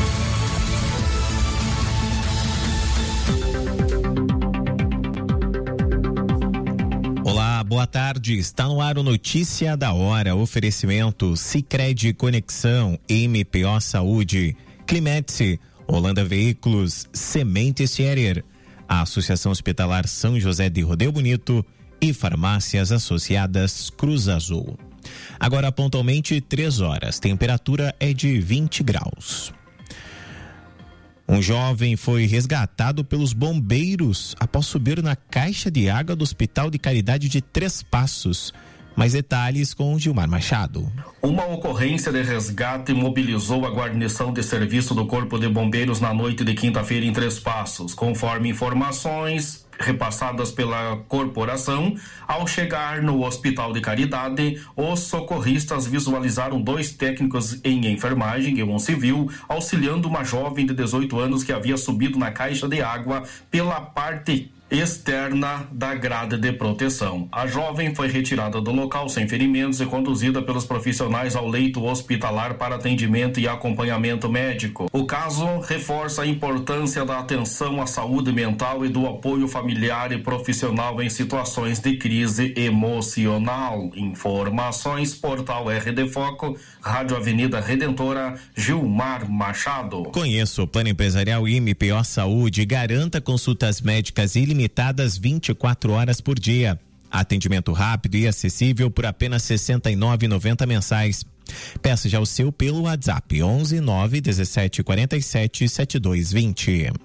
Olá, boa tarde. Está no ar o Notícia da Hora. Oferecimento Sicredi Conexão, MPO Saúde, Climete, Holanda Veículos, Semente Scherer, a Associação Hospitalar São José de Rodeio Bonito e Farmácias Associadas Cruz Azul. Agora pontualmente 3 horas. Temperatura é de 20 graus. Um jovem foi resgatado pelos bombeiros após subir na caixa de água do Hospital de Caridade de Três Passos. Mais detalhes com Gilmar Machado. Uma ocorrência de resgate mobilizou a guarnição de serviço do Corpo de Bombeiros na noite de quinta-feira em Três Passos. Conforme informações repassadas pela corporação, ao chegar no Hospital de Caridade, os socorristas visualizaram 2 técnicos em enfermagem e um civil auxiliando uma jovem de 18 anos que havia subido na caixa de água pela parte externa da grade de proteção. A jovem foi retirada do local sem ferimentos e conduzida pelos profissionais ao leito hospitalar para atendimento e acompanhamento médico. O caso reforça a importância da atenção à saúde mental e do apoio familiar e profissional em situações de crise emocional. Informações, Portal RD Foco, Rádio Avenida Redentora, Gilmar Machado. Conheça o Plano Empresarial MPO Saúde, garanta consultas médicas ilimitadas 24 horas por dia. Atendimento rápido e acessível por apenas R$ 69,90 mensais. Peça já o seu pelo WhatsApp 11 9 17 47 7220.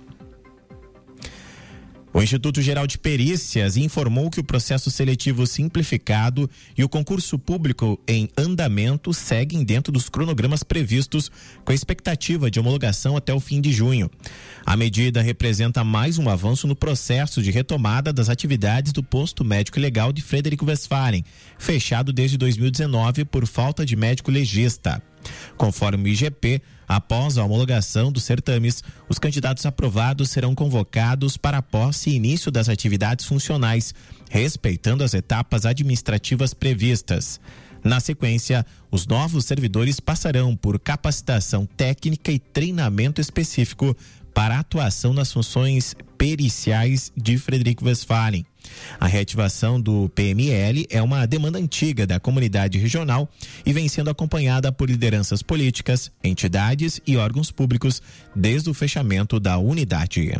O Instituto Geral de Perícias informou que o processo seletivo simplificado e o concurso público em andamento seguem dentro dos cronogramas previstos, com a expectativa de homologação até o fim de junho. A medida representa mais um avanço no processo de retomada das atividades do posto médico legal de Frederico Westphalen, fechado desde 2019 por falta de médico legista. Conforme o IGP, após a homologação dos certames, os candidatos aprovados serão convocados para a posse e início das atividades funcionais, respeitando as etapas administrativas previstas. Na sequência, os novos servidores passarão por capacitação técnica e treinamento específico para a atuação nas funções periciais de Frederico Westphalen. A reativação do PML é uma demanda antiga da comunidade regional e vem sendo acompanhada por lideranças políticas, entidades e órgãos públicos desde o fechamento da unidade.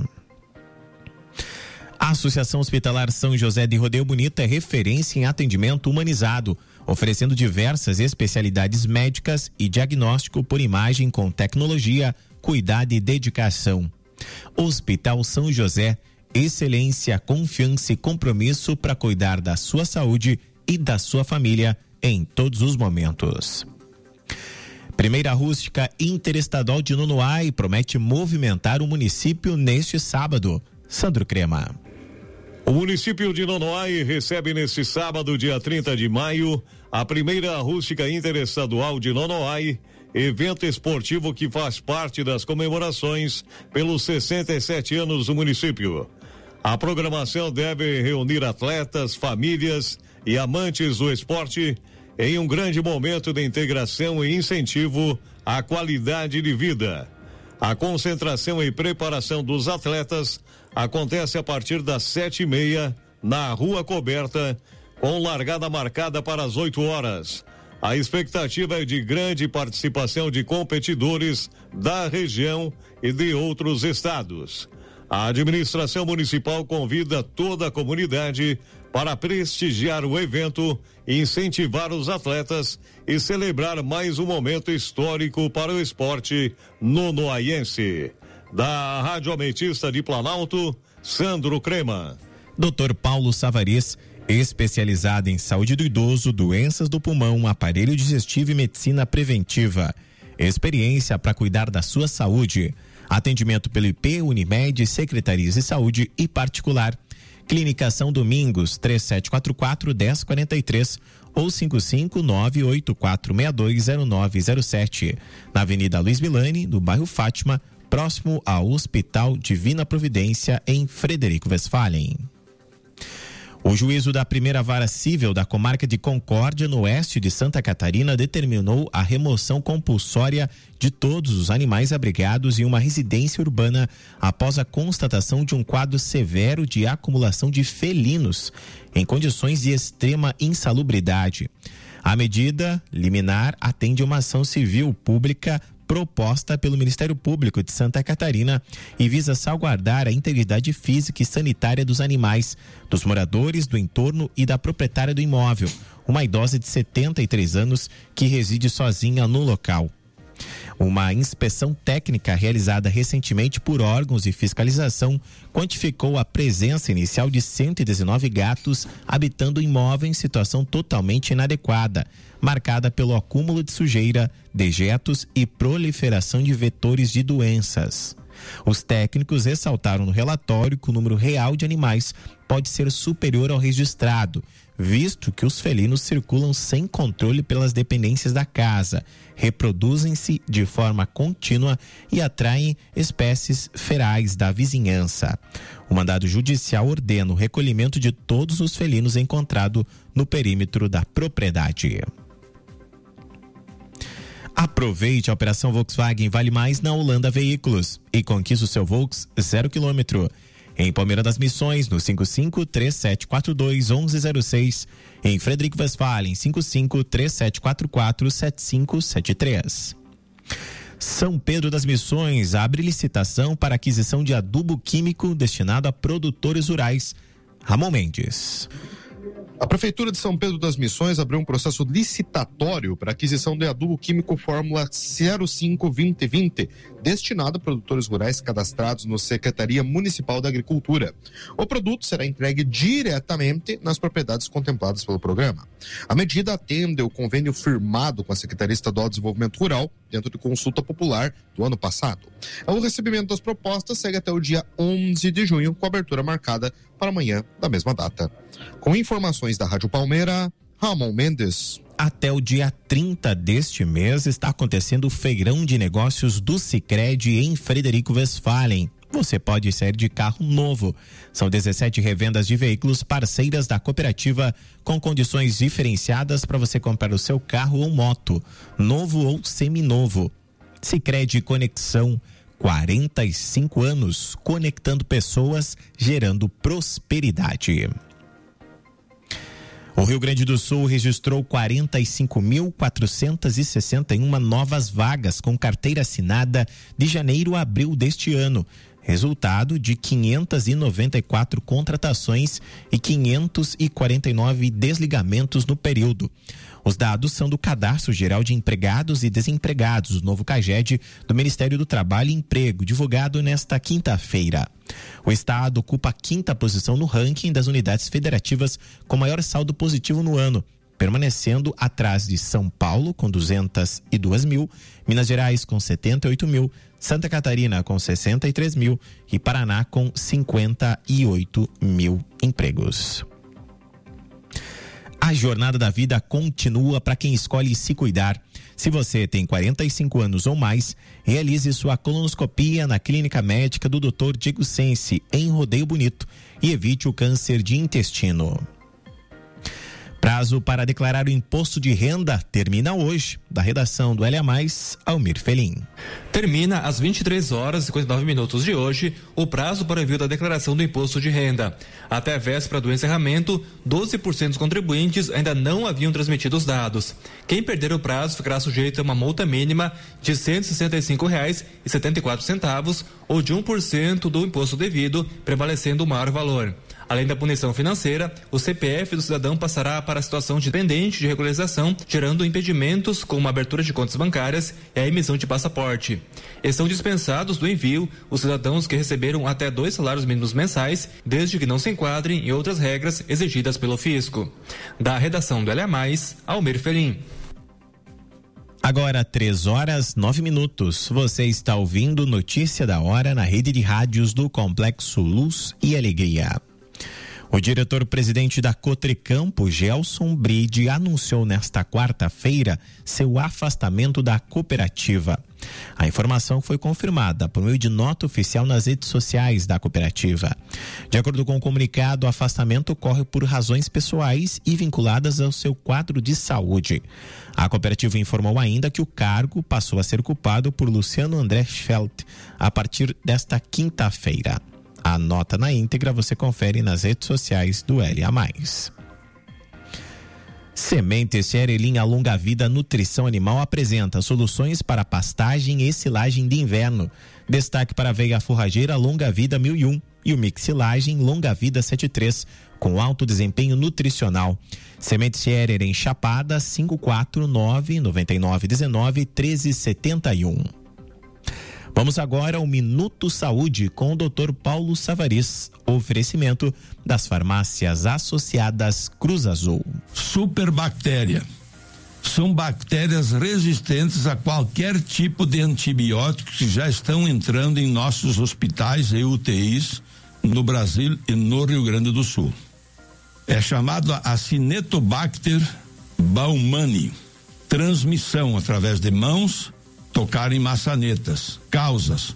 A Associação Hospitalar São José de Rodeio Bonito é referência em atendimento humanizado, oferecendo diversas especialidades médicas e diagnóstico por imagem com tecnologia, cuidado e dedicação. Hospital São José, excelência, confiança e compromisso para cuidar da sua saúde e da sua família em todos os momentos. Primeira rústica interestadual de Nonoai promete movimentar o município neste sábado. Sandro Crema. O município de Nonoai recebe neste sábado, dia 30 de maio, a primeira rústica interestadual de Nonoai, evento esportivo que faz parte das comemorações pelos 67 anos do município. A programação deve reunir atletas, famílias e amantes do esporte em um grande momento de integração e incentivo à qualidade de vida. A concentração e preparação dos atletas acontece a partir das 7h30 na Rua Coberta, com largada marcada para as 8 horas. A expectativa é de grande participação de competidores da região e de outros estados. A administração municipal convida toda a comunidade para prestigiar o evento, incentivar os atletas e celebrar mais um momento histórico para o esporte nonoaiense. Da Rádio Ametista de Planalto, Sandro Crema. Dr. Paulo Savares, especializado em saúde do idoso, doenças do pulmão, aparelho digestivo e medicina preventiva. Experiência para cuidar da sua saúde. Atendimento pelo IP, Unimed, Secretarias de Saúde e particular. Clínica São Domingos, 3744-1043 ou 55984620907. Na Avenida Luiz Milani, no bairro Fátima, próximo ao Hospital Divina Providência, em Frederico Westphalen. O juízo da primeira vara civil da comarca de Concórdia, no oeste de Santa Catarina, determinou a remoção compulsória de todos os animais abrigados em uma residência urbana após a constatação de um quadro severo de acumulação de felinos em condições de extrema insalubridade. A medida liminar atende a uma ação civil pública proposta pelo Ministério Público de Santa Catarina e visa salvaguardar a integridade física e sanitária dos animais, dos moradores do entorno e da proprietária do imóvel, uma idosa de 73 anos que reside sozinha no local. Uma inspeção técnica realizada recentemente por órgãos de fiscalização quantificou a presença inicial de 119 gatos habitando o imóvel em situação totalmente inadequada, marcada pelo acúmulo de sujeira, dejetos e proliferação de vetores de doenças. Os técnicos ressaltaram no relatório que o número real de animais pode ser superior ao registrado, visto que os felinos circulam sem controle pelas dependências da casa, reproduzem-se de forma contínua e atraem espécies ferais da vizinhança. O mandado judicial ordena o recolhimento de todos os felinos encontrados no perímetro da propriedade. Aproveite a operação Volkswagen Vale Mais na Holanda Veículos e conquista o seu Volks 0 km. Em Palmeira das Missões, no 55-3742-1106. Em Frederico Westphalen, 55-3744-7573. São Pedro das Missões abre licitação para aquisição de adubo químico destinado a produtores rurais. Ramon Mendes. A Prefeitura de São Pedro das Missões abriu um processo licitatório para aquisição de adubo químico Fórmula 05-2020, destinado a produtores rurais cadastrados na Secretaria Municipal da Agricultura. O produto será entregue diretamente nas propriedades contempladas pelo programa. A medida atende ao convênio firmado com a Secretaria Estadual de Desenvolvimento Rural, dentro de consulta popular do ano passado. O recebimento das propostas segue até o dia 11 de junho, com a abertura marcada para amanhã da mesma data. Com informações da Rádio Palmeira, Ramon Mendes. Até o dia 30 deste mês está acontecendo o Feirão de Negócios do Sicredi em Frederico Westphalen. Você pode sair de carro novo. São 17 revendas de veículos parceiras da cooperativa com condições diferenciadas para você comprar o seu carro ou moto, novo ou seminovo. Sicredi Conexão, 45 anos, conectando pessoas, gerando prosperidade. O Rio Grande do Sul registrou 45.461 novas vagas com carteira assinada de janeiro a abril deste ano, resultado de 594 contratações e 549 desligamentos no período. Os dados são do Cadastro Geral de Empregados e Desempregados, o novo CAGED, do Ministério do Trabalho e Emprego, divulgado nesta quinta-feira. O estado ocupa a 5ª posição no ranking das unidades federativas com maior saldo positivo no ano. permanecendo atrás de São Paulo com 202 mil, Minas Gerais com 78 mil, Santa Catarina com 63 mil e Paraná com 58 mil empregos. A jornada da vida continua para quem escolhe se cuidar. Se você tem 45 anos ou mais, realize sua colonoscopia na Clínica Médica do Dr. Diego Sense, em Rodeio Bonito, e evite o câncer de intestino. Prazo para declarar o imposto de renda termina hoje. Da redação do LA+, Almir Felim. Termina às 23h59 de hoje o prazo para envio da declaração do imposto de renda. Até a véspera do encerramento, 12% dos contribuintes ainda não haviam transmitido os dados. Quem perder o prazo ficará sujeito a uma multa mínima de R$ 165,74 ou de 1% do imposto devido, prevalecendo o maior valor. Além da punição financeira, o CPF do cidadão passará para a situação de pendente de regularização, gerando impedimentos como a abertura de contas bancárias e a emissão de passaporte. Estão dispensados do envio os cidadãos que receberam até 2 salários mínimos mensais, desde que não se enquadrem em outras regras exigidas pelo fisco. Da redação do LA+, Almir Felim. Agora 3h09. Você está ouvindo Notícia da Hora na rede de rádios do Complexo Luz e Alegria. O diretor-presidente da Cotricampo, Gelson Bride, anunciou nesta quarta-feira seu afastamento da cooperativa. A informação foi confirmada por meio de nota oficial nas redes sociais da cooperativa. De acordo com o comunicado, o afastamento ocorre por razões pessoais e vinculadas ao seu quadro de saúde. A cooperativa informou ainda que o cargo passou a ser ocupado por Luciano André Schelt a partir desta quinta-feira. A nota na íntegra você confere nas redes sociais do LA+. Sementes Xerelin Longa Vida Nutrição Animal apresenta soluções para pastagem e silagem de inverno. Destaque para a aveia forrageira Longa Vida 1001 e o mix silagem Longa Vida 73, com alto desempenho nutricional. Sementes Xerelin Chapada 549-9919-1371. Vamos agora ao Minuto Saúde com o Dr. Paulo Savariz. Oferecimento das farmácias associadas Cruz Azul. Superbactéria. São bactérias resistentes a qualquer tipo de antibióticos que já estão entrando em nossos hospitais e UTIs no Brasil e no Rio Grande do Sul. É chamado Acinetobacter baumannii. Transmissão através de mãos, tocar em maçanetas. Causas: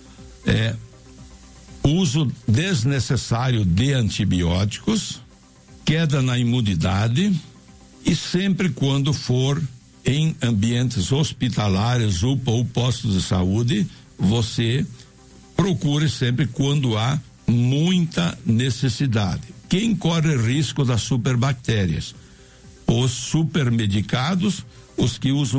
uso desnecessário de antibióticos, queda na imunidade e sempre quando for em ambientes hospitalares, UPA ou postos de saúde, você procure sempre quando há muita necessidade. Quem corre risco das superbactérias? Os supermedicados, os que usam